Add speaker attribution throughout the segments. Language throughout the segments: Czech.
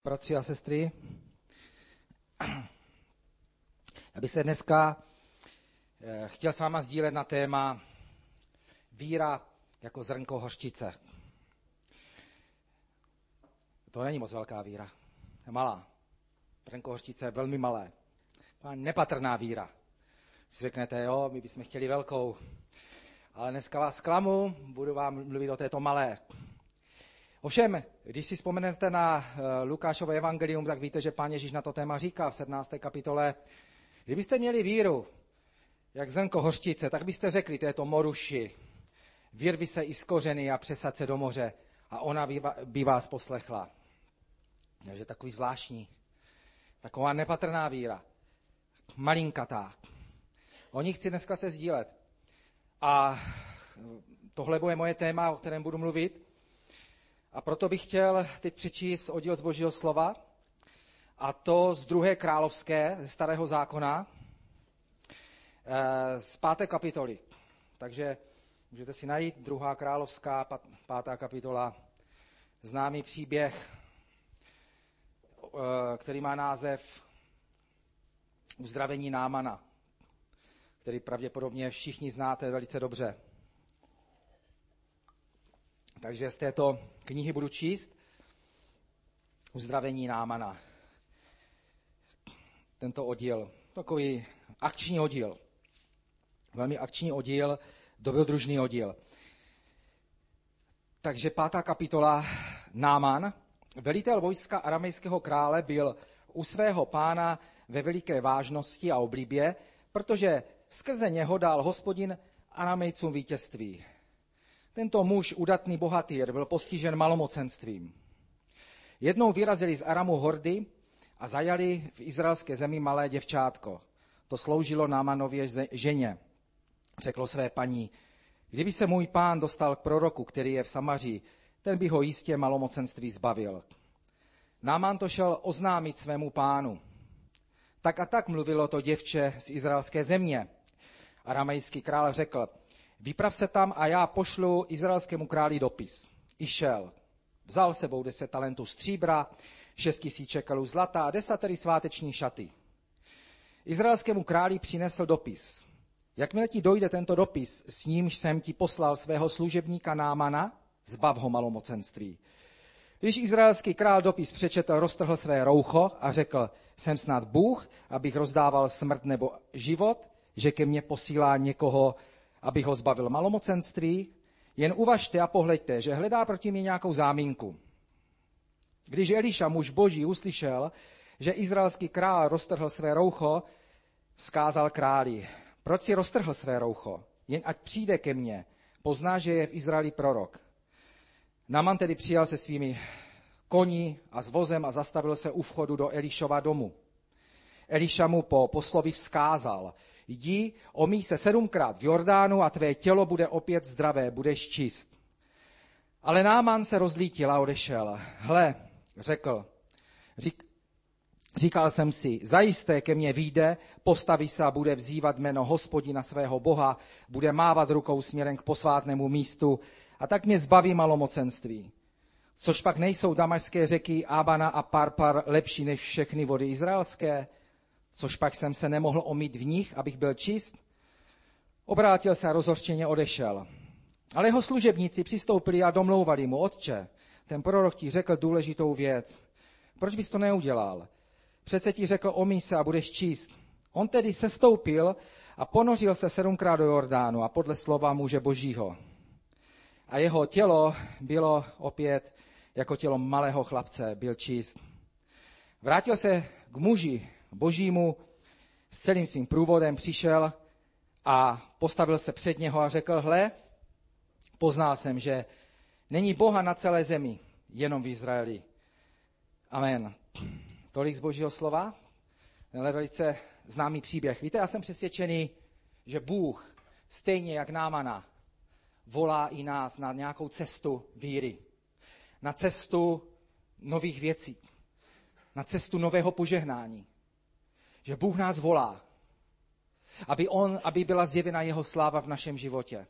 Speaker 1: Bratři a sestry, já bych se dneska chtěl s váma sdílet na téma víra jako zrnko hořčice. To není moc velká víra, je malá. Zrnko hořčice je velmi malé. Nepatrná víra. Si řeknete, jo, my bychom chtěli velkou, ale dneska vás zklamu, budu vám mluvit o této malé. Ovšem, když si vzpomenete na Lukášovo evangelium, tak víte, že Pán Ježíš na to téma říká v 17. kapitole, kdybyste měli víru, jak zrnko hořčice, tak byste řekli této moruši, vyrvi se i z kořeny a přesaď se do moře a ona by vás poslechla. Takže takový zvláštní, taková nepatrná víra, malinkatá. O ní chci dneska se sdílet. A tohle bude moje téma, o kterém budu mluvit. A proto bych chtěl teď přečíst oddíl z Božího slova, a to z 2. královské, ze Starého zákona, z 5. kapitoly. Takže můžete si najít 2. královská, 5. kapitola, známý příběh, který má název Uzdravení Námana, který pravděpodobně všichni znáte velice dobře. Takže z této knihy budu číst Uzdravení Námana. Tento oddíl, takový akční oddíl, velmi akční oddíl, dobrodružný oddíl. Takže 5. kapitola Náman. Velitel vojska aramejského krále byl u svého pána ve veliké vážnosti a oblibě, protože skrze něho dal Hospodin Aramejcům vítězství. Tento muž, udatný bohatýr, byl postižen malomocenstvím. Jednou vyrazili z Aramu hordy a zajali v izraelské zemi malé děvčátko. To sloužilo Námanově ženě. Řeklo své paní, kdyby se můj pán dostal k proroku, který je v Samaří, ten by ho jistě malomocenství zbavil. Náman to šel oznámit svému pánu. Tak a tak mluvilo to děvče z izraelské země. Aramejský král řekl, vyprav se tam a já pošlu izraelskému králi dopis. I šel. Vzal sebou 10 talentů stříbra, 6 000 šekelů zlata a 10 sváteční šaty. Izraelskému králi přinesl dopis. Jakmile ti dojde tento dopis, s nímž jsem ti poslal svého služebníka Námana, zbav ho malomocenství. Když izraelský král dopis přečetl, roztrhl své roucho a řekl, jsem snad Bůh, abych rozdával smrt nebo život, že ke mně posílá někoho, abych ho zbavil malomocenství, jen uvažte a pohleďte, že hledá proti mě nějakou záminku. Když Eliša, muž boží, uslyšel, že izraelský král roztrhl své roucho, vzkázal králi, proč si roztrhl své roucho? Jen ať přijde ke mně, pozná, že je v Izraeli prorok. Náman tedy přijal se svými koní a s vozem a zastavil se u vchodu do Elišova domu. Eliša mu po poslovi vzkázal, jdi, omyj se 7krát v Jordánu a tvé tělo bude opět zdravé, budeš čist. Ale Náman se rozlítil a odešel. Hle, říkal jsem si, zajisté ke mně vyjde, postaví se a bude vzývat jméno Hospodina svého Boha, bude mávat rukou směrem k posvátnému místu a tak mě zbaví malomocenství. Což pak nejsou damašské řeky Abana a Parpar lepší než všechny vody izraelské? Což pak jsem se nemohl omýt v nich, abych byl čist? Obrátil se a rozhořčeně odešel. Ale jeho služebníci přistoupili a domlouvali mu, otče, ten prorok ti řekl důležitou věc. Proč bys to neudělal? Přece ti řekl, omyj se a budeš čist. On tedy sestoupil a ponořil se 7krát do Jordánu a podle slova muže božího. A jeho tělo bylo opět jako tělo malého chlapce, byl čist. Vrátil se k muži božímu, s celým svým průvodem přišel a postavil se před něho a řekl, hle, poznal jsem, že není Boha na celé zemi, jenom v Izraeli. Amen. Tolik z Božího slova, ale velice známý příběh. Víte, já jsem přesvědčený, že Bůh, stejně jak Námana, volá i nás na nějakou cestu víry, na cestu nových věcí, na cestu nového požehnání. Že Bůh nás volá, aby byla zjevena jeho sláva v našem životě.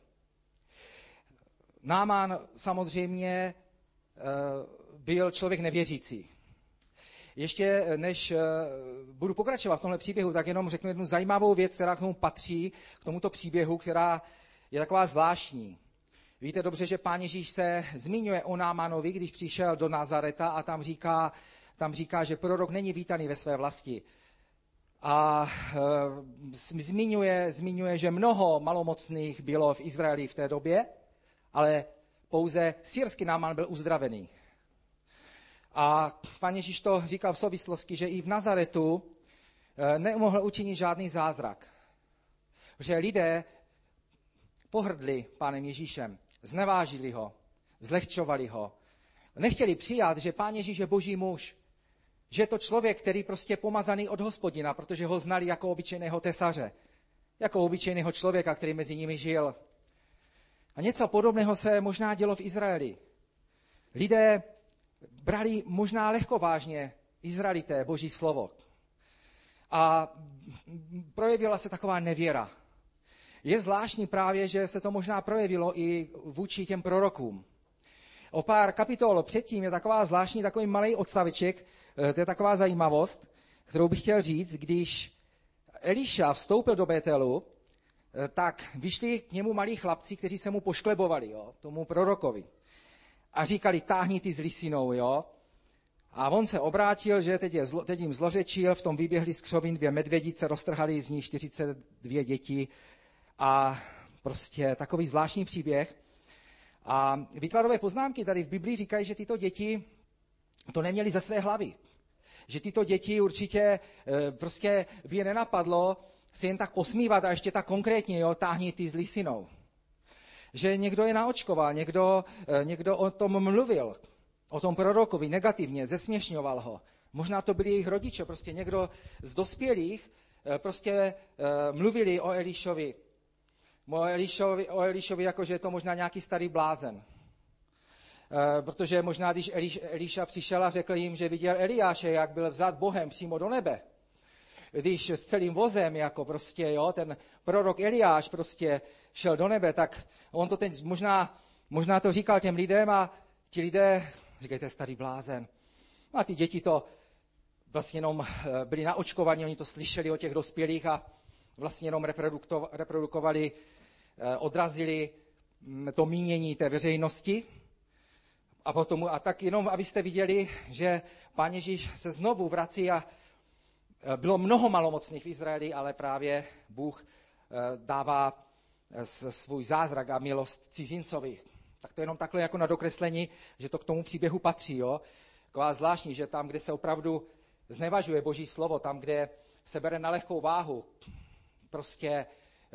Speaker 1: Náman samozřejmě byl člověk nevěřící. Ještě než budu pokračovat v tomhle příběhu, tak jenom řeknu jednu zajímavou věc, která k tomu patří, k tomuto příběhu, která je taková zvláštní. Víte dobře, že Pán Ježíš se zmiňuje o Námanovi, když přišel do Nazareta a tam říká, že prorok není vítaný ve své vlasti. A zmiňuje, že mnoho malomocných bylo v Izraeli v té době, ale pouze syrský Náman byl uzdravený. A Pán Ježíš to říkal v souvislosti, že i v Nazaretu nemohl učinit žádný zázrak. Že lidé pohrdli Pánem Ježíšem, znevážili ho, zlehčovali ho. Nechtěli přijat, že Pán Ježíš je boží muž, že je to člověk, který prostě pomazaný od Hospodina, protože ho znali jako obyčejného tesaře, jako obyčejného člověka, který mezi nimi žil. A něco podobného se možná dělo v Izraeli. Lidé brali možná lehkovážně Izraelité boží slovo. A projevila se taková nevěra. Je zvláštní právě, že se to možná projevilo i vůči těm prorokům. O pár kapitol předtím je taková zvláštní, takový malý odstaveček, to je taková zajímavost, kterou bych chtěl říct, když Eliša vstoupil do Betelu, tak vyšli k němu malí chlapci, kteří se mu pošklebovali, tomu prorokovi. A říkali, táhni ty s lisinou, jo. A on se obrátil, že teď jim zlořečil, v tom vyběhli z křovin 2 medvědice, roztrhali z nich 42 děti a prostě takový zvláštní příběh. A výkladové poznámky tady v Biblii říkají, že tyto děti to neměly ze své hlavy. Že tyto děti určitě prostě by je nenapadlo si jen tak posmívat a ještě tak konkrétně, táhni ty s lisinou. Že někdo je naočkoval, někdo o tom mluvil, o tom prorokovi negativně, zesměšňoval ho. Možná to byli jejich rodiče, prostě někdo z dospělých prostě mluvili o Elišovi. O Elišovi jako, že je to možná nějaký starý blázen. Protože možná, když Eliša přišel a řekl jim, že viděl Eliáše, jak byl vzat Bohem přímo do nebe, když s celým vozem, jako prostě, ten prorok Eliáš prostě šel do nebe, tak on to teď možná to říkal těm lidem a ti lidé, říkejte, starý blázen. A ty děti to vlastně jenom byli naočkovaní, oni to slyšeli od těch dospělých a vlastně jenom reprodukovali, odrazili to mínění té veřejnosti. A tak jenom, abyste viděli, že Pán Ježíš se znovu vrací a bylo mnoho malomocných v Izraeli, ale právě Bůh dává svůj zázrak a milost cizincovi. Tak to jenom takhle jako na dokreslení, že to k tomu příběhu patří. Taková zvláštní, že tam, kde se opravdu znevažuje Boží slovo, tam, kde se bere na lehkou váhu prostě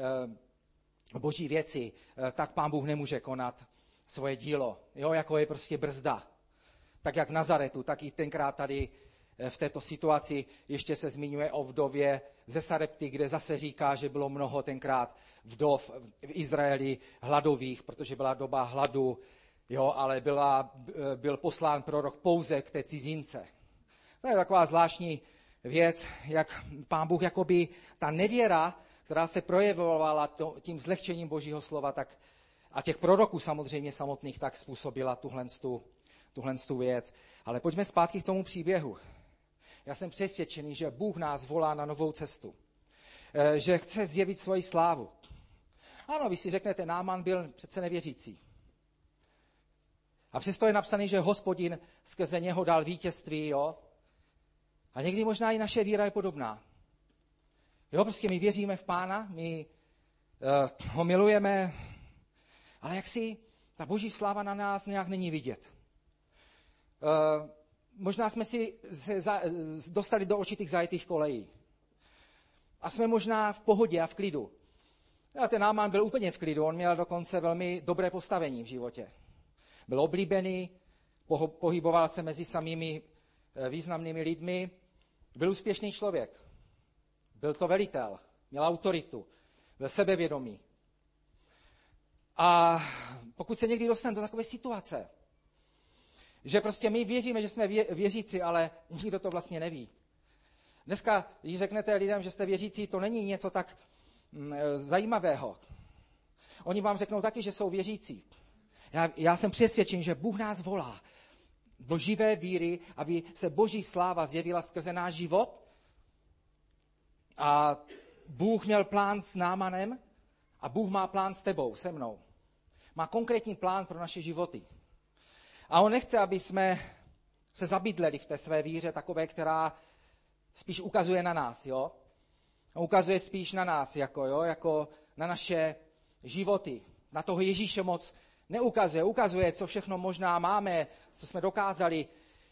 Speaker 1: Boží věci, tak Pán Bůh nemůže konat svoje dílo. Jako je prostě brzda. Tak jak v Nazaretu, tak i tenkrát tady v této situaci ještě se zmiňuje o vdově ze Sarepty, kde zase říká, že bylo mnoho tenkrát vdov v Izraeli hladových, protože byla doba hladu, ale byl poslán prorok pouze k té cizince. To je taková zvláštní věc, jak Pán Bůh, jakoby ta nevěra, která se projevovala tím zlehčením Božího slova, tak a těch proroků samozřejmě samotných, tak způsobila tuhle věc. Ale pojďme zpátky k tomu příběhu. Já jsem přesvědčený, že Bůh nás volá na novou cestu. Že chce zjevit svoji slávu. Ano, vy si řeknete, Náman byl přece nevěřící. A přesto je napsaný, že Hospodin skrze něho dal vítězství, A někdy možná i naše víra je podobná. Prostě my věříme v Pána, my ho milujeme, ale jaksi ta Boží sláva na nás nějak není vidět. Možná jsme si dostali do určitých zajetých kolejí. A jsme možná v pohodě a v klidu. A ten Náman byl úplně v klidu, on měl dokonce velmi dobré postavení v životě. Byl oblíbený, pohyboval se mezi samými významnými lidmi, byl úspěšný člověk. Byl to velitel, měl autoritu, byl sebevědomý. A pokud se někdy dostaneme do takové situace, že prostě my věříme, že jsme věřící, ale nikdo to vlastně neví. Dneska, když řeknete lidem, že jste věřící, to není něco tak zajímavého. Oni vám řeknou taky, že jsou věřící. Já jsem přesvědčen, že Bůh nás volá do živé víry, aby se Boží sláva zjevila skrze náš život. A Bůh měl plán s Námanem a Bůh má plán s tebou, se mnou. Má konkrétní plán pro naše životy. A on nechce, aby jsme se zabydleli v té své víře, takové, která spíš ukazuje na nás, jo? Ukazuje spíš na nás, jako na naše životy. Na toho Ježíše moc neukazuje. Ukazuje, co všechno možná máme, co jsme dokázali.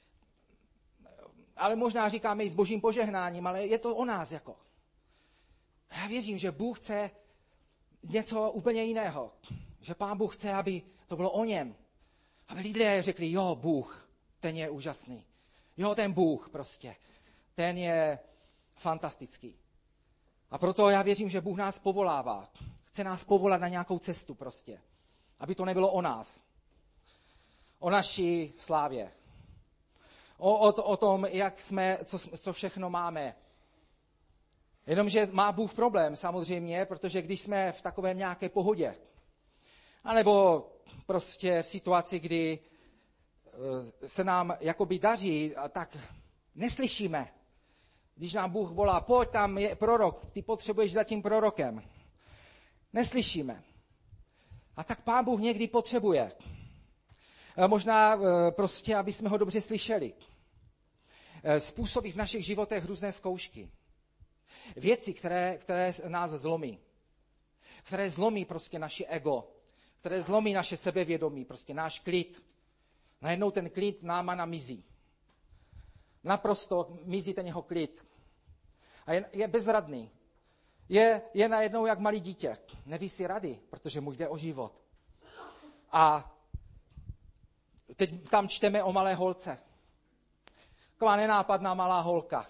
Speaker 1: Ale možná říkáme i s Božím požehnáním, ale je to o nás, jako. Já věřím, že Bůh chce něco úplně jiného. Že Pán Bůh chce, aby to bylo o něm. Aby lidé řekli, jo, Bůh, ten je úžasný. Jo, ten Bůh prostě. Ten je fantastický. A proto já věřím, že Bůh nás povolává. Chce nás povolat na nějakou cestu prostě. Aby to nebylo o nás. O naší slávě. O tom, jak jsme, co všechno máme. Jenomže má Bůh problém samozřejmě, protože když jsme v takovém nějaké pohodě, anebo prostě v situaci, kdy se nám jakoby daří, tak neslyšíme. Když nám Bůh volá, pojď, tam je prorok, ty potřebuješ za tím prorokem. Neslyšíme. A tak Pán Bůh někdy potřebuje. Možná prostě, aby jsme ho dobře slyšeli. Způsobí v našich životech různé zkoušky. Věci, které nás zlomí. Které zlomí prostě naše ego. Které zlomí naše sebevědomí, prostě náš klid. Najednou ten klid Námana mizí. Naprosto mizí ten jeho klid. A je bezradný. Je najednou jak malý dítě. Neví si rady, protože mu jde o život. A teď tam čteme o malé holce. Taková nenápadná malá holka.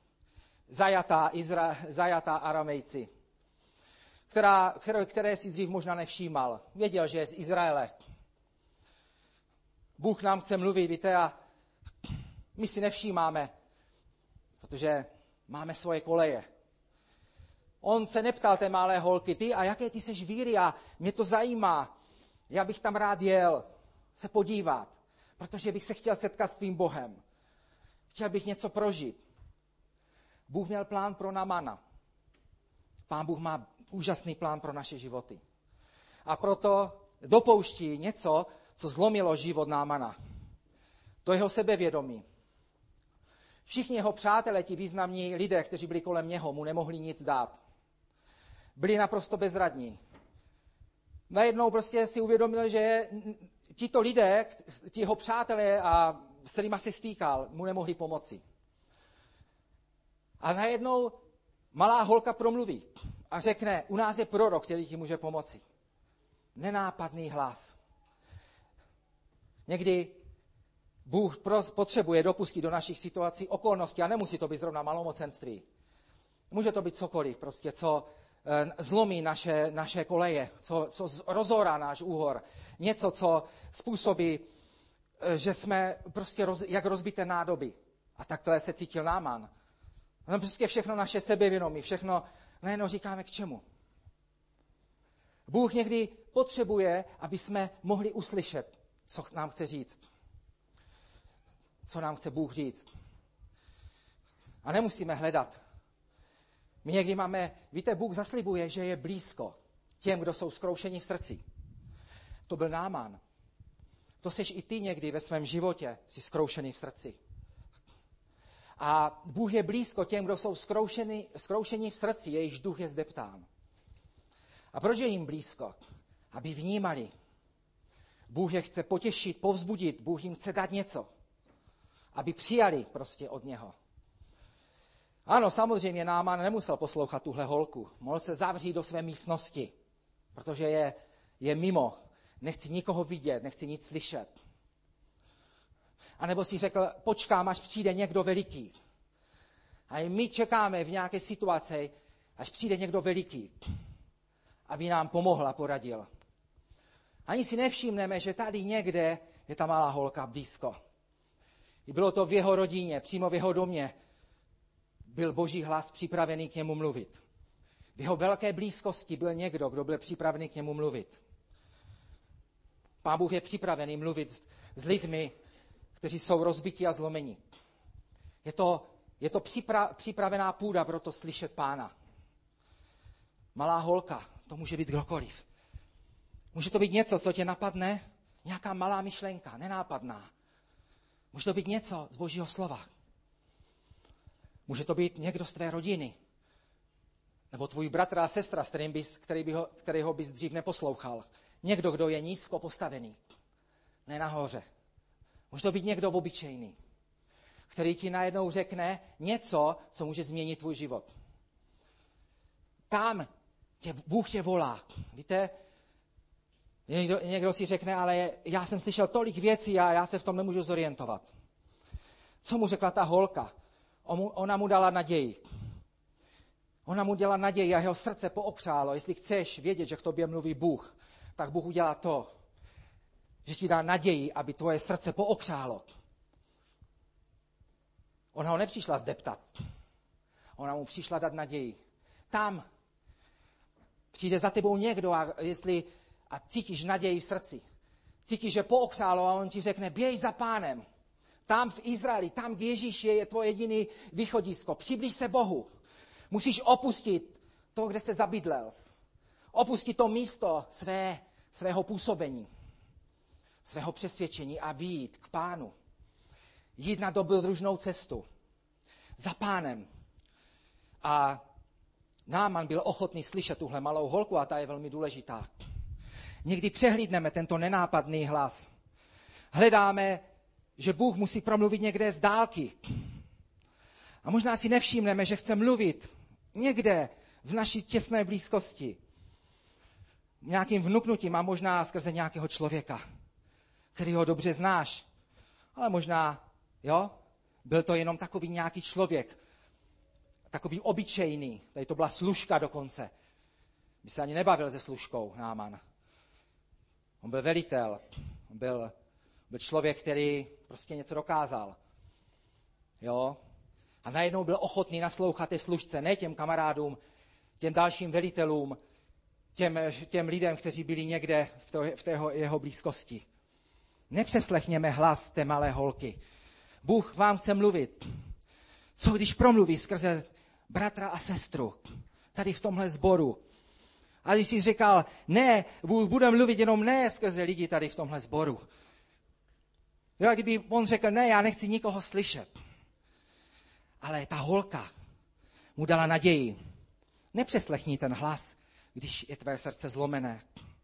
Speaker 1: Zajatá Aramejci. Které si dřív možná nevšímal. Věděl, že je z Izraele. Bůh nám chce mluvit, víte, a my si nevšímáme, protože máme svoje koleje. On se neptal té malé holky, ty a jaké ty seš víry a mě to zajímá. Já bych tam rád jel se podívat, protože bych se chtěl setkat s tvým Bohem. Chtěl bych něco prožít. Bůh měl plán pro Námana. Pán Bůh má úžasný plán pro naše životy. A proto dopouští něco, co zlomilo život Námana. To jeho sebevědomí. Všichni jeho přátelé, ti významní lidé, kteří byli kolem něho, mu nemohli nic dát. Byli naprosto bezradní. Najednou prostě si uvědomil, že tito lidé, ti jeho přátelé, a s kterýma se stýkal, mu nemohli pomoci. A najednou malá holka promluví a řekne, u nás je prorok, který ti může pomoci. Nenápadný hlas. Někdy Bůh potřebuje dopustit do našich situací okolnosti a nemusí to být zrovna malomocenství. Může to být cokoliv, prostě, co zlomí naše koleje, co rozorá náš úhor. Něco, co způsobí, že jsme prostě jak rozbité nádoby. A takhle se cítil Náman. No prostě všechno naše sebevědomí, všechno najednou říkáme k čemu. Bůh někdy potřebuje, aby jsme mohli uslyšet, co nám chce říct. Co nám chce Bůh říct. A nemusíme hledat. My někdy máme, víte, Bůh zaslibuje, že je blízko těm, kdo jsou zkroušeni v srdci. To byl Náman. To seš i ty někdy ve svém životě, jsi zkroušený v srdci. A Bůh je blízko těm, kdo jsou zkroušeni v srdci, jejichž duch je zdeptán. A proč je jim blízko? Aby vnímali. Bůh je chce potěšit, povzbudit, Bůh jim chce dát něco. Aby přijali prostě od něho. Ano, samozřejmě Náman nemusel poslouchat tuhle holku. Mohl se zavřít do své místnosti, protože je mimo. Nechci nikoho vidět, nechci nic slyšet. A nebo si řekl, počkám, až přijde někdo veliký. A i my čekáme v nějaké situaci, až přijde někdo veliký, aby nám pomohl a poradil. Ani si nevšimneme, že tady někde je ta malá holka blízko. I bylo to v jeho rodině, přímo v jeho domě. Byl Boží hlas připravený k němu mluvit. V jeho velké blízkosti byl někdo, kdo byl připravený k němu mluvit. Pán Bůh je připravený mluvit s lidmi, kteří jsou rozbití a zlomení. Je to připravená půda pro to slyšet Pána. Malá holka, to může být kdokoliv. Může to být něco, co tě napadne, nějaká malá myšlenka, nenápadná. Může to být něco z Božího slova. Může to být někdo z tvé rodiny. Nebo tvůj bratr a sestra, kterého bys dřív neposlouchal. Někdo, kdo je nízko postavený. Ne nahoře. Může to být někdo obyčejný, který ti najednou řekne něco, co může změnit tvůj život. Tam Bůh tě volá. Víte, někdo si řekne, ale já jsem slyšel tolik věcí a já se v tom nemůžu zorientovat. Co mu řekla ta holka? Ona mu dala naději. Ona mu dělala naději a jeho srdce poopřálo. Jestli chceš vědět, že k tobě mluví Bůh, tak Bůh udělá to, že ti dá naději, aby tvoje srdce poopřálo. Ona ho nepřišla zdeptat. Ona mu přišla dát naději. Tam přijde za tebou někdo a cítíš naději v srdci. Cítíš, že poopřálo a on ti řekne, běž za Pánem. Tam v Izraeli, tam Ježíš je tvoje jediný východisko. Přiblíž se Bohu. Musíš opustit to, kde se zabydlel. Opustit to místo svého působení, svého přesvědčení a vyjít k Pánu. Jít na dobrodružnou cestu. Za Pánem. A Náman byl ochotný slyšet tuhle malou holku a ta je velmi důležitá. Někdy přehlídneme tento nenápadný hlas. Hledáme, že Bůh musí promluvit někde z dálky. A možná si nevšimneme, že chce mluvit někde v naší těsné blízkosti. Nějakým vnuknutím a možná skrze nějakého člověka, který ho dobře znáš. Ale možná, byl to jenom takový nějaký člověk, takový obyčejný. Tady to byla služka dokonce. By se ani nebavil se služkou Náman. On byl velitel, on byl člověk, který prostě něco dokázal. A najednou byl ochotný naslouchat té služce, ne těm kamarádům, těm dalším velitelům, těm lidem, kteří byli někde v té jeho blízkosti. Nepřeslechněme hlas té malé holky. Bůh vám chce mluvit. Co když promluví skrze bratra a sestru tady v tomhle sboru? A když jsi říkal, ne, Bůh bude mluvit jenom ne skrze lidi tady v tomhle sboru. Kdyby on řekl, ne, já nechci nikoho slyšet. Ale ta holka mu dala naději. Nepřeslechni ten hlas, když je tvé srdce zlomené.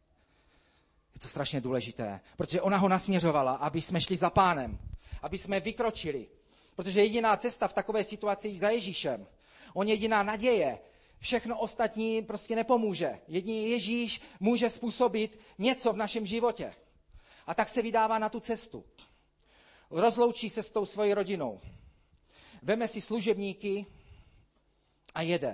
Speaker 1: Je to strašně důležité, protože ona ho nasměřovala, aby jsme šli za Pánem, aby jsme vykročili. Protože jediná cesta v takové situaci je za Ježíšem. On je jediná naděje. Všechno ostatní prostě nepomůže. Jediný Ježíš může způsobit něco v našem životě. A tak se vydává na tu cestu. Rozloučí se s tou svojí rodinou. Veme si služebníky a jede.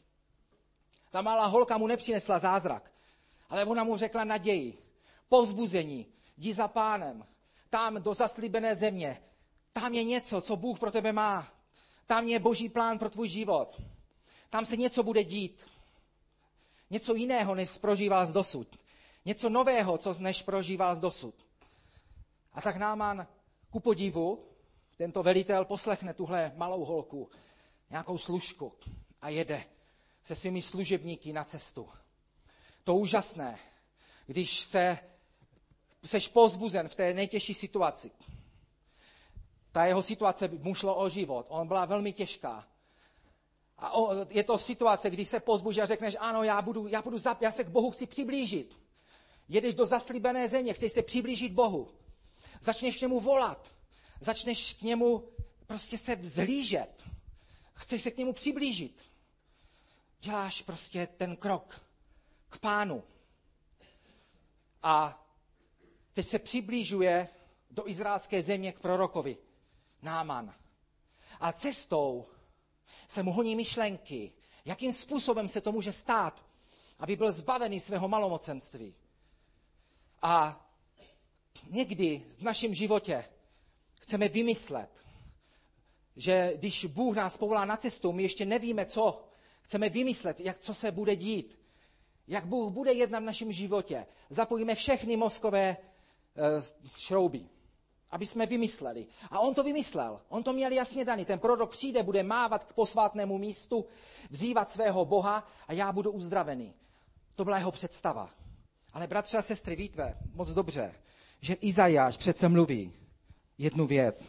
Speaker 1: Ta malá holka mu nepřinesla zázrak, ale ona mu řekla naději, povzbuzení, jdi za Pánem, tam do zaslíbené země, tam je něco, co Bůh pro tebe má, tam je Boží plán pro tvůj život, tam se něco bude dít, něco jiného, než prožíval dosud, něco nového, než prožíval dosud. A tak Náman ku podivu, tento velitel poslechne tuhle malou holku, nějakou služku a jede se svými služebníky na cestu. To úžasné, když seš povzbuzen v té nejtěžší situaci. Ta jeho situace mu šlo o život, on byla velmi těžká. A je to situace, kdy se povzbudíš a řekneš, ano, já se k Bohu chci přiblížit. Jedeš do zaslíbené země, chceš se přiblížit Bohu. Začneš k němu volat. Začneš k němu prostě se vzhlížet. Chceš se k němu přiblížit. Děláš prostě ten krok k Pánu. A teď se přiblížuje do izraelské země k prorokovi Náman. A cestou se mu honí myšlenky, jakým způsobem se to může stát, aby byl zbavený svého malomocenství. A někdy v našem životě chceme vymyslet, že když Bůh nás povolá na cestu, my ještě nevíme co, chceme vymyslet, co se bude dít, jak Bůh bude jednat v našem životě. Zapojíme všechny mozkové šrouby aby jsme vymysleli. A on to vymyslel. On to měl jasně daný. Ten prorok přijde, bude mávat k posvátnému místu, vzývat svého Boha a já budu uzdravený. To byla jeho představa. Ale bratři a sestry, víte moc dobře, že Izajáš přece mluví jednu věc.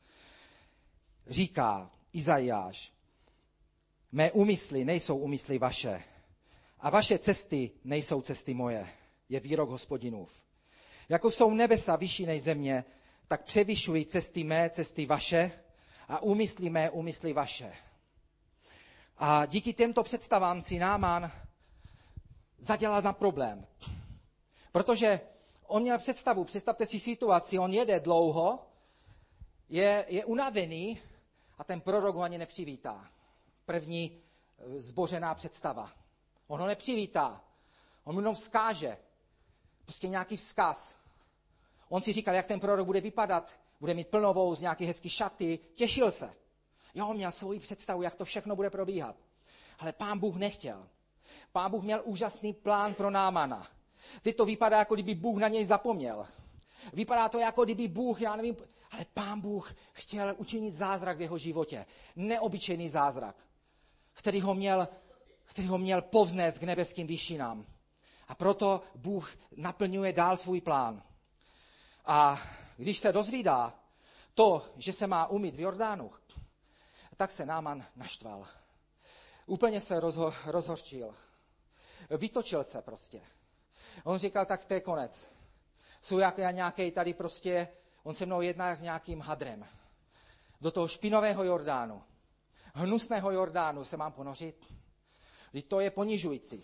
Speaker 1: Říká Izajáš, mé úmysly nejsou úmysly vaše a vaše cesty nejsou cesty moje. Je výrok Hospodinův. Jako jsou nebesa vyšší než země, tak převyšují cesty mé, cesty vaše a úmysly mé, úmysly vaše. A díky těmto představám si Náman zadělal na problém. Protože on měl představu, představte si situaci, on jede dlouho, je unavený a ten prorok ho ani nepřivítá. První zbořená představa. On ho nepřivítá, on mu jenom vzkáže. Prostě nějaký vzkaz. On si říkal, jak ten prorok bude vypadat, bude mít plnovouz, nějaký hezký šaty, těšil se. Jo, měl svoji představu, jak to všechno bude probíhat. Ale Pán Bůh nechtěl. Pán Bůh měl úžasný plán pro Námana. Teď to vypadá, jako kdyby Bůh na něj zapomněl. Vypadá to, jako kdyby Bůh, já nevím, ale Pán Bůh chtěl učinit zázrak v jeho životě. Neobyčejný zázrak, který ho měl povznést k nebeským výšinám. A proto Bůh naplňuje dál svůj plán. A když se dozvídá to, že se má umýt v Jordánu, tak se Náman naštval. Úplně se rozhorčil. Vytočil se prostě. On říkal, tak to je konec. Jsou jak já nějaký tady prostě, on se mnou jedná s nějakým hadrem. Do toho špinového Jordánu, hnusného Jordánu se mám ponořit. To je ponižující.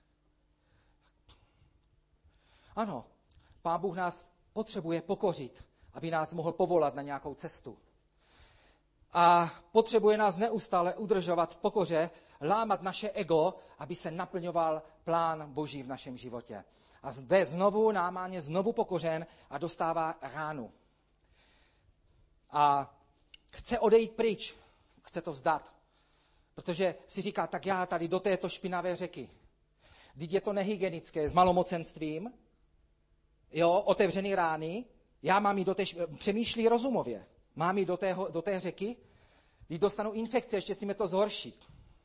Speaker 1: Ano, Pán Bůh nás potřebuje pokořit, aby nás mohl povolat na nějakou cestu. A potřebuje nás neustále udržovat v pokoře, lámat naše ego, aby se naplňoval plán Boží v našem životě. A zde znovu Náman je znovu pokořen a dostává ránu. A chce odejít pryč, chce to vzdát. Protože si říká, tak já tady do této špinavé řeky. Vždyť je to nehygienické, s malomocenstvím, jo, otevřený rány, já mám jít přemýšlí rozumově, mám jít do té řeky, když dostanu infekci, ještě si mi to zhorší.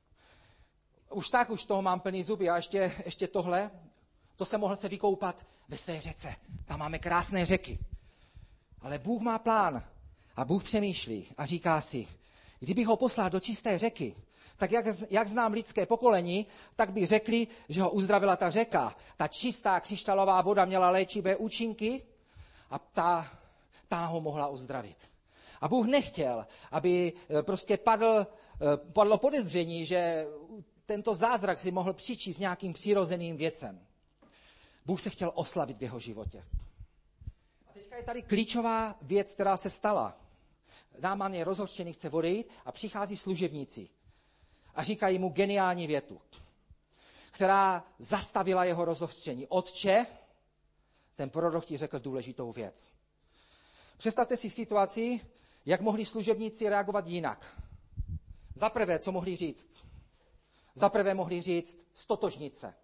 Speaker 1: Už toho mám plný zuby a ještě tohle, to jsem mohl se vykoupat ve své řece. Tam máme krásné řeky. Ale Bůh má plán a Bůh přemýšlí a říká si, kdybych ho poslal do čisté řeky, tak jak znám lidské pokolení, tak by řekli, že ho uzdravila ta řeka. Ta čistá křišťálová voda měla léčivé účinky a ta ho mohla uzdravit. A Bůh nechtěl, aby prostě padlo podezření, že tento zázrak si mohl přičíst nějakým přirozeným věcem. Bůh se chtěl oslavit v jeho životě. A teďka je tady klíčová věc, která se stala. Náman je rozhořčený, chce odejít a přichází služebníci. A říkají mu geniální větu, která zastavila jeho rozhořčení. Otče, ten prorok ti řekl důležitou věc. Představte si situaci, jak mohli služebníci reagovat jinak. Za prvé, co mohli říct? Za prvé mohli říct stotožnit se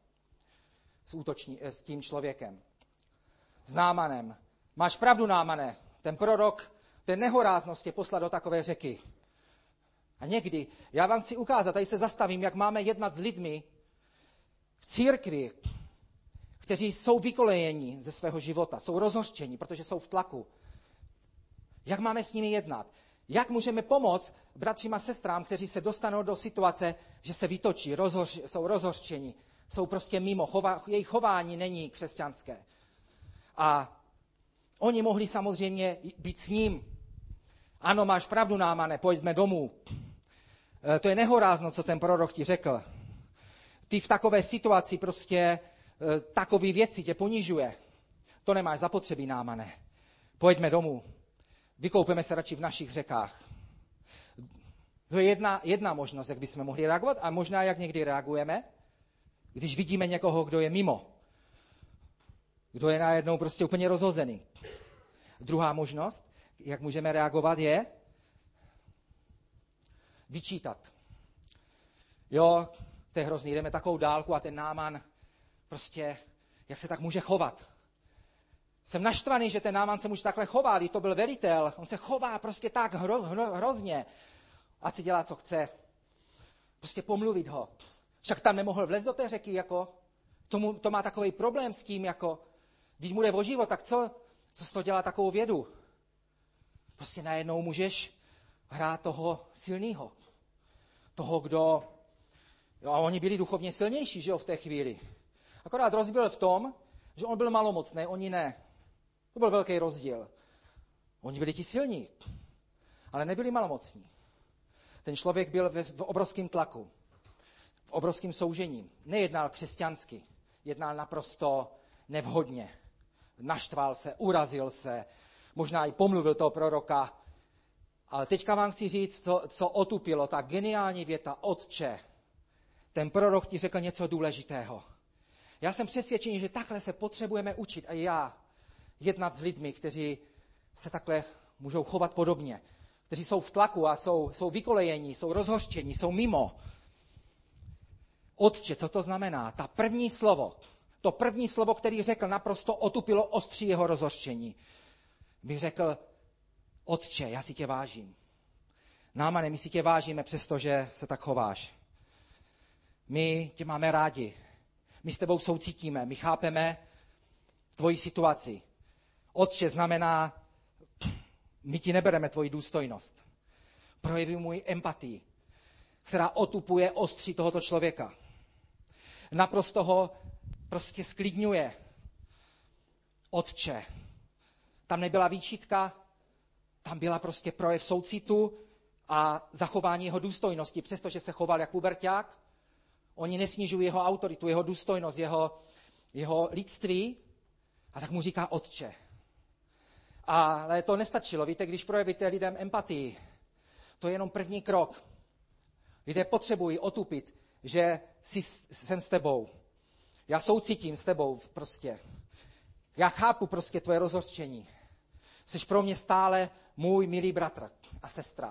Speaker 1: s tím člověkem. S Námanem. Máš pravdu, Námane, ten prorok, ten nehoráznost je poslat do takové řeky. A někdy, já vám chci ukázat, tady se zastavím, jak máme jednat s lidmi v církvi, kteří jsou vykolejeni ze svého života, jsou rozhořčeni, protože jsou v tlaku. Jak máme s nimi jednat? Jak můžeme pomoct bratřím a sestrám, kteří se dostanou do situace, že se vytočí, jsou rozhořčeni, jsou prostě mimo, jejich chování není křesťanské. A oni mohli samozřejmě být s ním. Ano, máš pravdu, Námane, pojďme domů. To je nehorázno, co ten prorok ti řekl. Ty v takové situaci prostě takové věci tě ponižuje. To nemáš zapotřebí, Námane. Pojďme domů. Vykoupeme se radši v našich řekách. To je jedna možnost, jak bychom mohli reagovat a možná, jak někdy reagujeme, když vidíme někoho, kdo je mimo. Kdo je najednou prostě úplně rozhozený. Druhá možnost, jak můžeme reagovat, je vyčítat. Jo, to je hrozný, jdeme takovou dálku a ten Náman prostě, jak se tak může chovat. Jsem naštvaný, že ten Náman se už takhle chová, když to byl velitel. On se chová prostě tak hrozně. Ať si dělá, co chce. Prostě pomluvit ho. Však tam nemohl vlézt do té řeky, jako. To má takový problém s tím, jako. Když mu jde o život, tak co z toho dělá takovou vědu? Prostě najednou můžeš hrát toho silného. Toho, kdo... Jo, a oni byli duchovně silnější, že jo, v té chvíli. Akorát rozdíl byl v tom, že on byl malomocný, oni ne. To byl velký rozdíl. Oni byli ti silní, ale nebyli malomocní. Ten člověk byl v obrovském tlaku, v obrovském soužení. Nejednal křesťansky, jednal naprosto nevhodně. Naštval se, urazil se, možná i pomluvil toho proroka. Ale teďka vám chci říct, co otupilo, ta geniální věta, Otče, ten prorok ti řekl něco důležitého. Já jsem přesvědčený, že takhle se potřebujeme učit a já jednat s lidmi, kteří se takhle můžou chovat podobně, kteří jsou v tlaku a jsou vykolejení, jsou rozhořčení, jsou mimo. Otče, co to znamená? To první slovo, který řekl, naprosto otupilo ostří jeho rozhořčení. Bych řekl, Otče, já si tě vážím. Námane, my si tě vážíme, přestože se tak chováš. My tě máme rádi. My s tebou soucítíme, my chápeme tvoji situaci. Otče znamená, my ti nebereme tvoji důstojnost. Projeví můj empatii, která otupuje ostří tohoto člověka. Naprosto ho prostě sklidňuje. Otče. Tam nebyla výčitka, tam byla prostě projev soucitu a zachování jeho důstojnosti, přestože se choval jak puberťák. Oni nesnižují jeho autoritu, jeho důstojnost, jeho lidství. A tak mu říká Otče. Ale to nestačilo. Víte, když projevíte lidem empatii, to je jenom první krok. Lidé potřebují otupit, že jsem s tebou. Já soucítím s tebou prostě. Já chápu prostě tvoje rozhořčení. Jsi pro mě stále můj milý bratr a sestra.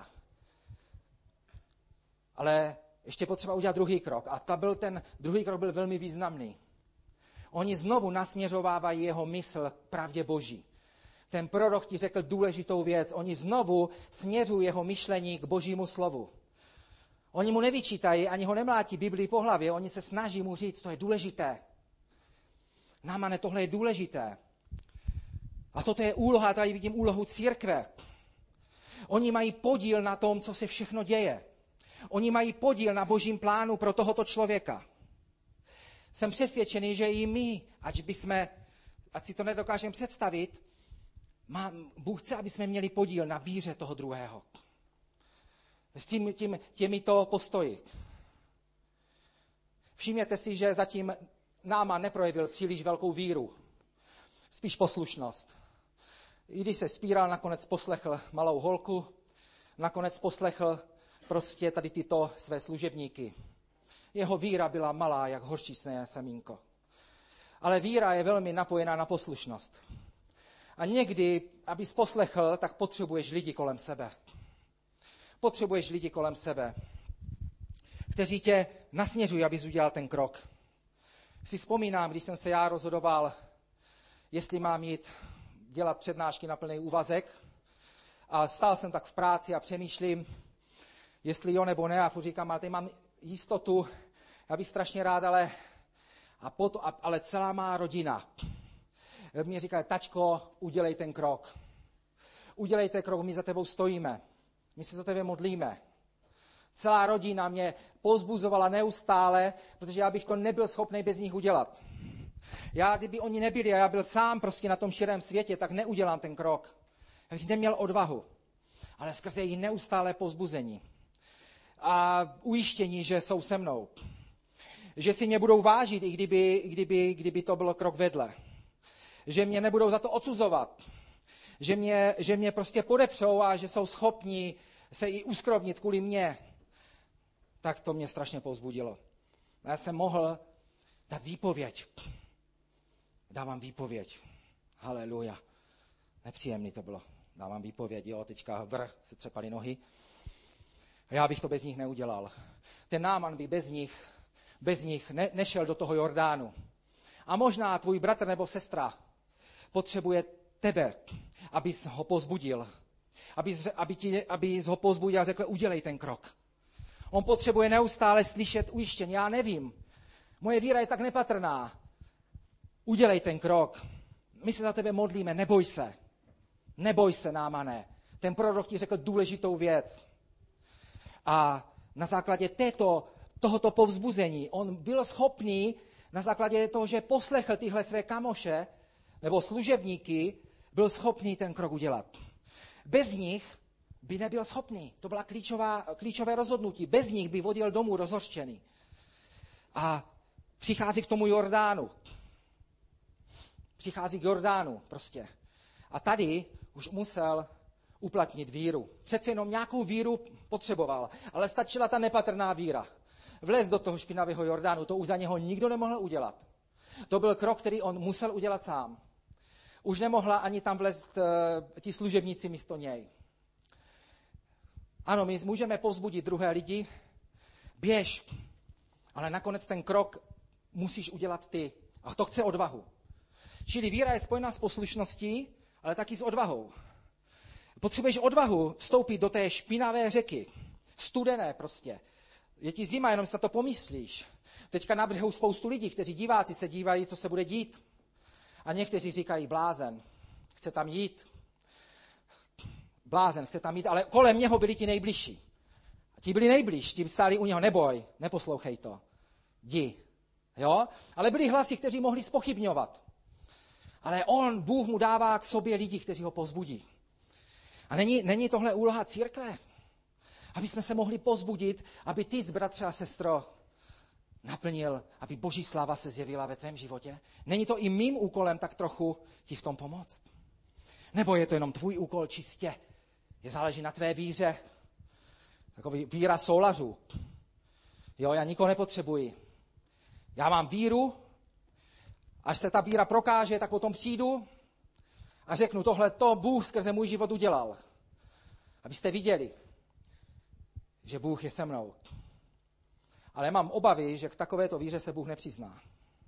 Speaker 1: Ale ještě potřeba udělat druhý krok. A ten druhý krok byl velmi významný. Oni znovu nasměřovávají jeho mysl k pravdě Boží. Ten prorok ti řekl důležitou věc. Oni znovu směřují jeho myšlení k Božímu slovu. Oni mu nevyčítají, ani ho nemlátí Biblii po hlavě. Oni se snaží mu říct, to je důležité. Námane, tohle je důležité. A toto je úloha, tady vidím úlohu církve. Oni mají podíl na tom, co se všechno děje. Oni mají podíl na Božím plánu pro tohoto člověka. Jsem přesvědčený, že i my, ať si to nedokážeme představit, Bůh chce, aby jsme měli podíl na víře toho druhého. S těmito postoji. Všimněte si, že zatím Náman neprojevil příliš velkou víru. Spíš poslušnost. I když se spíral, nakonec poslechl malou holku, nakonec poslechl prostě tady tyto své služebníky. Jeho víra byla malá, jak hořčícné semínko. Ale víra je velmi napojená na poslušnost. A někdy, abys poslechl, tak potřebuješ lidi kolem sebe. Potřebuješ lidi kolem sebe, kteří tě nasměřují, abys udělal ten krok. Si vzpomínám, když jsem se já rozhodoval, jestli mám jít dělat přednášky na plný úvazek. A stál jsem tak v práci a přemýšlím, jestli jo nebo ne. A furt říkám, ale tady mám jistotu, já bych strašně rád, ale celá má rodina. Mě říkají, tačko, udělej ten krok. Udělej ten krok, my za tebou stojíme. My se za tebe modlíme. Celá rodina mě povzbuzovala neustále, protože já bych to nebyl schopný bez nich udělat. Kdyby oni nebyli a já byl sám prostě na tom širém světě, tak neudělám ten krok. Já bych neměl odvahu. Ale skrze jejich neustále povzbuzení a ujištění, že jsou se mnou. Že si mě budou vážit, i kdyby to bylo krok vedle. Že mě nebudou za to odsuzovat. Že mě prostě podepřou a že jsou schopni se i uskrovnit kvůli mně. Tak to mě strašně povzbudilo. Já jsem mohl dát výpověď. Dávám výpověď. Haleluja. Nepříjemný to bylo. Dávám výpověď, jo, teďka se třepaly nohy. Já bych to bez nich neudělal. Ten Náman by bez nich nešel do toho Jordánu. A možná tvůj bratr nebo sestra potřebuje tebe, abys ho povzbudil. Abys ho povzbudil a řekl, udělej ten krok. On potřebuje neustále slyšet ujištění. Já nevím, moje víra je tak nepatrná. Udělej ten krok. My se za tebe modlíme, neboj se. Neboj se, Námane. Ten prorok ti řekl důležitou věc. A na základě tohoto povzbuzení on byl schopný, na základě toho, že poslechl tyhle své kamoše nebo služebníky, byl schopný ten krok udělat. Bez nich by nebyl schopný. To byla klíčové rozhodnutí. Bez nich by odjel domů rozhořčený. A přichází k tomu Jordánu. Přichází k Jordánu prostě. A tady už musel uplatnit víru. Přece jenom nějakou víru potřeboval, ale stačila ta nepatrná víra. Vlez do toho špinavého Jordánu, to už za něho nikdo nemohl udělat. To byl krok, který on musel udělat sám. Už nemohla ani tam vlezt ti služebníci místo něj. Ano, my můžeme povzbudit druhé lidi, běž, ale nakonec ten krok musíš udělat ty. A to chce odvahu. Čili víra je spojená s poslušností, ale taky s odvahou. Potřebuješ odvahu vstoupit do té špinavé řeky. Studené prostě. Je ti zima, jenom se to pomyslíš. Teďka na břehu spoustu lidí, kteří diváci se dívají, co se bude dít. A někteří říkají, blázen, chce tam jít. Blázen, chce tam jít, ale kolem něho byli ti nejbližší. A ti byli nejbližší, ti stáli u něho, neboj, neposlouchej to. Jdi. Jo? Ale byli hlasy, kteří mohli zpochybňovat. Ale Bůh mu dává k sobě lidi, kteří ho povzbudí. A není tohle úloha církve? Aby jsme se mohli povzbudit, aby ty, bratře a sestro, naplnil, aby Boží sláva se zjevila ve tvém životě? Není to i mým úkolem tak trochu ti v tom pomoct? Nebo je to jenom tvůj úkol čistě? Záleží na tvé víře. Takový víra soulařů. Jo, já nikoho nepotřebuji. Já mám víru, až se ta víra prokáže, tak potom přijdu a řeknu, tohle to Bůh skrze můj život udělal. Abyste viděli, že Bůh je se mnou. Ale mám obavy, že k takovéto víře se Bůh nepřizná.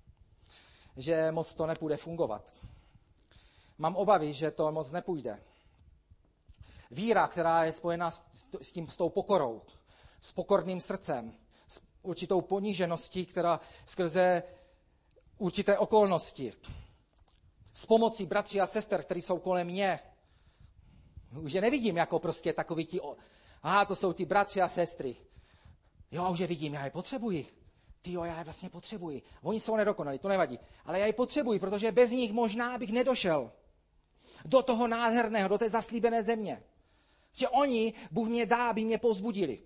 Speaker 1: Že moc to nepůjde fungovat. Mám obavy, že to moc nepůjde. Víra, která je spojená s tou pokorou, s pokorným srdcem, s určitou ponížeností, která skrze určité okolnosti, s pomocí bratří a sester, kteří jsou kolem mě. Už je nevidím jako prostě takový to jsou ti bratři a sestry. Jo, už je vidím, já je potřebuji. Já je vlastně potřebuji. Oni jsou nedokonalí, to nevadí. Ale já je potřebuji, protože bez nich možná bych nedošel do toho nádherného, do té zaslíbené země. Že oni, Bůh mě dá, aby mě povzbudili.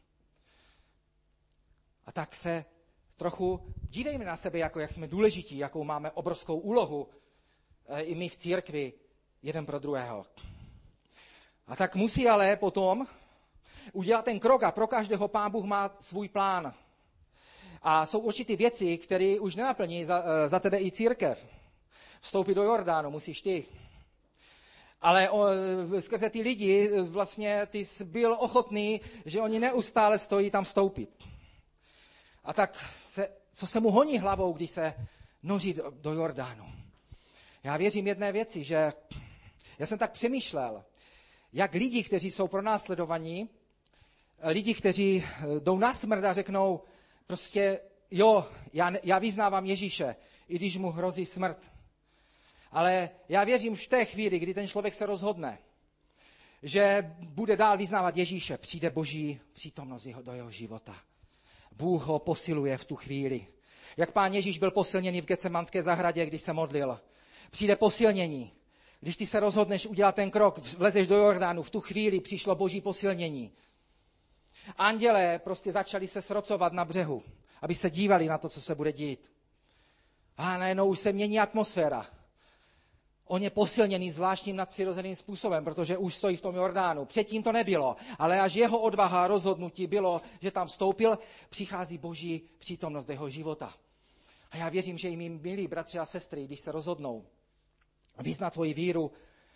Speaker 1: A tak se trochu dívejme na sebe, jak jsme důležití, jakou máme obrovskou úlohu i my v církvi jeden pro druhého. A tak musí ale potom udělat ten krok a pro každého Pán Bůh má svůj plán. A jsou určitě věci, které už nenaplní za tebe i církev. Vstoupit do Jordánu musíš ty. Ale skrze ty lidi vlastně ty jsi byl ochotný, že oni neustále stojí tam vstoupit. A tak co se mu honí hlavou, když se noří do Jordánu? Já věřím jedné věci, že já jsem tak přemýšlel, jak lidi, kteří jsou pronásledovaní, lidi, kteří jdou na smrt a řeknou prostě, já vyznávám Ježíše, i když mu hrozí smrt. Ale já věřím v té chvíli, kdy ten člověk se rozhodne, že bude dál vyznávat Ježíše, přijde Boží přítomnost do jeho života. Bůh ho posiluje v tu chvíli. Jak Pán Ježíš byl posilněný v Getsemanské zahradě, když se modlil. Přijde posilnění. Když ty se rozhodneš udělat ten krok, vlezeš do Jordánu, v tu chvíli přišlo Boží posilnění. Andělé prostě začali se srocovat na břehu, aby se dívali na to, co se bude dít. A najednou už se mění atmosféra. On je posilněný zvláštním nadpřirozeným způsobem, protože už stojí v tom Jordánu. Předtím to nebylo, ale až jeho odvaha a rozhodnutí bylo, že tam vstoupil, přichází Boží přítomnost do jeho života. A já věřím, že i mý milí bratři a sestry, když se rozhodnou vyznat svoji víru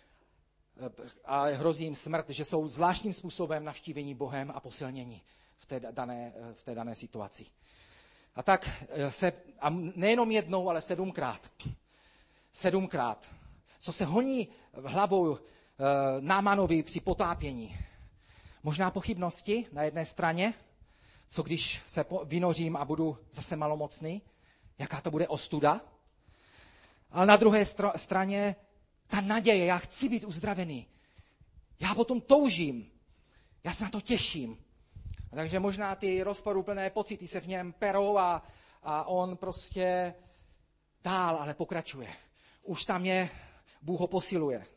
Speaker 1: a hrozí jim smrt, že jsou zvláštním způsobem navštívení Bohem a posilnění v té dané situaci. A tak a nejenom jednou, ale 7krát. 7krát. Co se honí hlavou Námanovi při potápění? Možná pochybnosti na jedné straně, co když se vynořím a budu zase malomocný, jaká to bude ostuda. Ale na druhé straně ta naděje, já chci být uzdravený. Já potom toužím, já se na to těším. A takže možná ty rozporuplné pocity se v něm perou a on prostě dál, ale pokračuje. Už tam je, Bůh ho posiluje.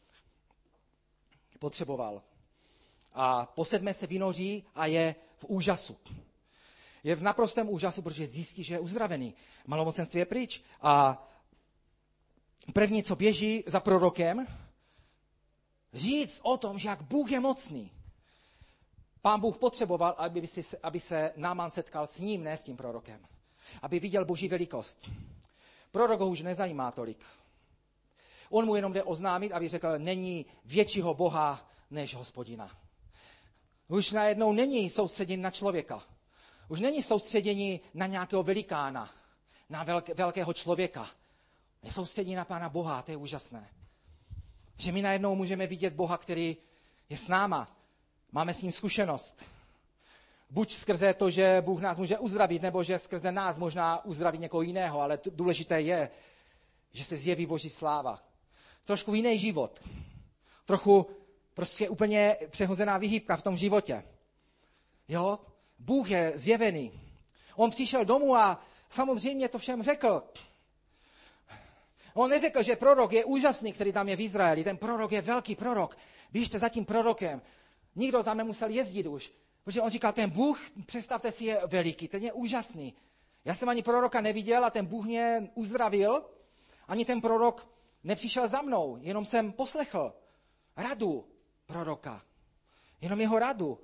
Speaker 1: Potřeboval. A po 7 se vynoří a je v úžasu. Je v naprostém úžasu, protože zjistí, že je uzdravený. Malomocenství je pryč. A první, co běží za prorokem, říct o tom, že jak Bůh je mocný. Pán Bůh potřeboval, aby se Náman setkal s ním, ne s tím prorokem. Aby viděl Boží velikost. Prorok ho už nezajímá tolik. On mu jenom jde oznámit, aby řekl, není většího Boha než Hospodina. Už najednou není soustředění na člověka. Už není soustředění na nějakého velikána, na velkého člověka. Je soustředění na Pána Boha, to je úžasné. Že my najednou můžeme vidět Boha, který je s náma. Máme s ním zkušenost. Buď skrze to, že Bůh nás může uzdravit, nebo že skrze nás možná uzdraví někoho jiného, ale důležité je, že se zjeví Boží sláva. Trošku jiný život. Trochu prostě úplně přehozená vyhýbka v tom životě. Jo? Bůh je zjevený. On přišel domů a samozřejmě to všem řekl. On neřekl, že prorok je úžasný, který tam je v Izraeli. Ten prorok je velký prorok. Běžte za tím prorokem. Nikdo tam nemusel jezdit už. Protože on říkal, ten Bůh, představte si, je veliký, ten je úžasný. Já jsem ani proroka neviděl a ten Bůh mě uzdravil. Ani ten prorok nepřišel za mnou, jenom jsem poslechl radu proroka. Jenom jeho radu.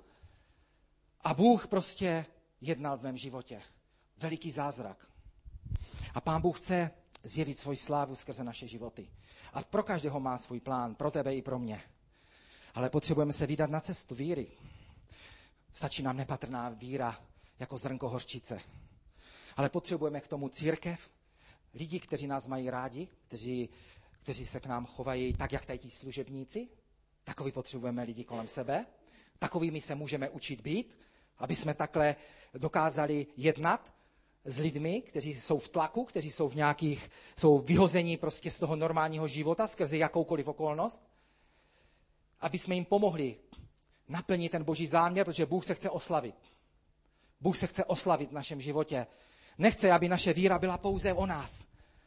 Speaker 1: A Bůh prostě jednal v mém životě. Veliký zázrak. A Pán Bůh chce zjevit svoji slávu skrze naše životy. A pro každého má svůj plán, pro tebe i pro mě. Ale potřebujeme se vydat na cestu víry. Stačí nám nepatrná víra jako zrnko hořčice. Ale potřebujeme k tomu církev, lidi, kteří nás mají rádi, kteří se k nám chovají tak, jak tady ti služebníci. Takový potřebujeme lidi kolem sebe. Takovými se můžeme učit být, aby jsme takhle dokázali jednat s lidmi, kteří jsou v tlaku, kteří jsou vyhození prostě z toho normálního života skrze jakoukoliv okolnost. Aby jsme jim pomohli naplnit ten Boží záměr, protože Bůh se chce oslavit. Bůh se chce oslavit v našem životě. Nechce, aby naše víra byla pouze o nás.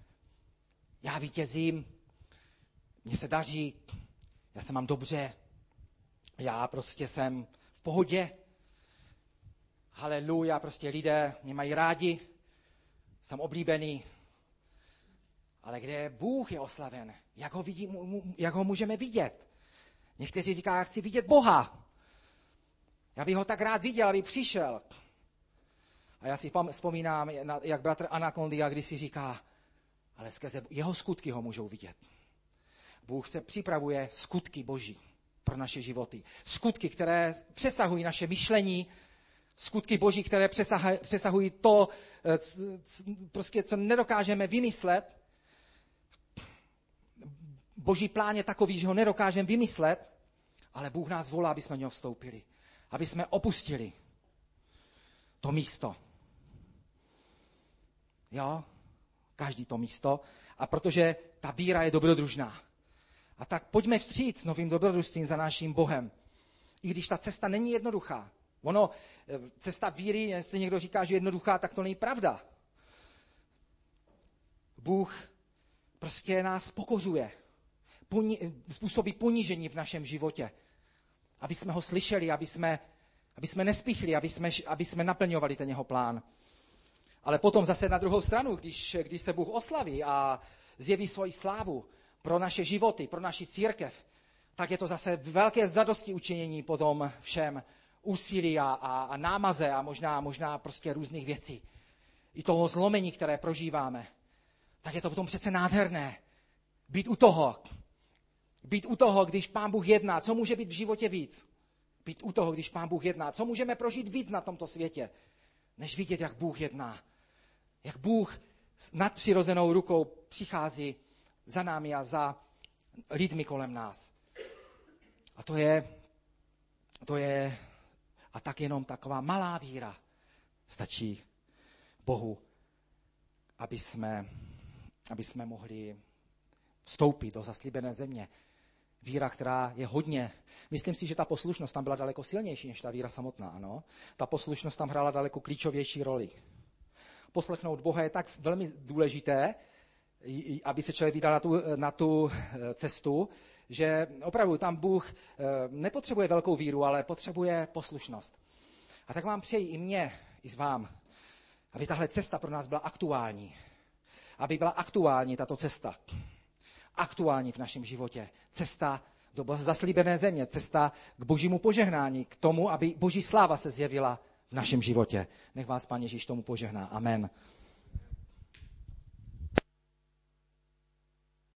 Speaker 1: Já vítězím, mně se daří, já se mám dobře, já prostě jsem v pohodě. Haleluja, prostě lidé mě mají rádi, jsem oblíbený. Ale kde Bůh je oslaven? Jak ho můžeme vidět? Někteří říkají, já chci vidět Boha. Já bych ho tak rád viděl, aby přišel. A já si vzpomínám, jak bratr Anakondia kdysi říká, ale skrze jeho skutky ho můžou vidět. Bůh se připravuje skutky Boží pro naše životy. Skutky, které přesahují naše myšlení, skutky Boží, které přesahují to, prostě, co nedokážeme vymyslet. Boží plán je takový, že ho nedokážeme vymyslet, ale Bůh nás volá, aby jsme do něho vstoupili. Aby jsme opustili to místo. Jo? Každý to místo. A protože ta víra je dobrodružná. A tak pojďme vstříc novým dobrodružstvím za naším Bohem. I když ta cesta není jednoduchá. Cesta víry, jestli někdo říká, že je jednoduchá, tak to není pravda. Bůh prostě nás pokořuje. Způsobí ponížení v našem životě. Aby jsme ho slyšeli, aby jsme nespichli, aby jsme naplňovali ten jeho plán. Ale potom zase na druhou stranu, když se Bůh oslaví a zjeví svoji slávu pro naše životy, pro naši církev, tak je to zase velké zadosti učinění potom všem úsilí a námaze a možná prostě různých věcí. I toho zlomení, které prožíváme. Tak je to potom přece nádherné. Být u toho, když Pán Bůh jedná. Co může být v životě víc? Být u toho, když Pán Bůh jedná. Co můžeme prožít víc na tomto světě, než vidět, jak Bůh jedná. Jak Bůh s nadpřirozenou rukou přichází za námi a lidmi kolem nás. A to je a tak jenom taková malá víra stačí Bohu, aby jsme mohli vstoupit do zaslíbené země. Víra, která je hodně. Myslím si, že ta poslušnost tam byla daleko silnější než ta víra samotná. Ano? Ta poslušnost tam hrála daleko klíčovější roli. Poslechnout Boha je tak velmi důležité, aby se člověk vydal na tu cestu, že opravdu tam Bůh nepotřebuje velkou víru, ale potřebuje poslušnost. A tak vám přeji i mně, i s vám, aby tahle cesta pro nás byla aktuální. Aby byla aktuální tato cesta. Aktuální v našem životě. Cesta do zaslíbené země, cesta k božímu požehnání, k tomu, aby boží sláva se zjevila v našem životě. Nech vás Pán Ježíš tomu požehná. Amen.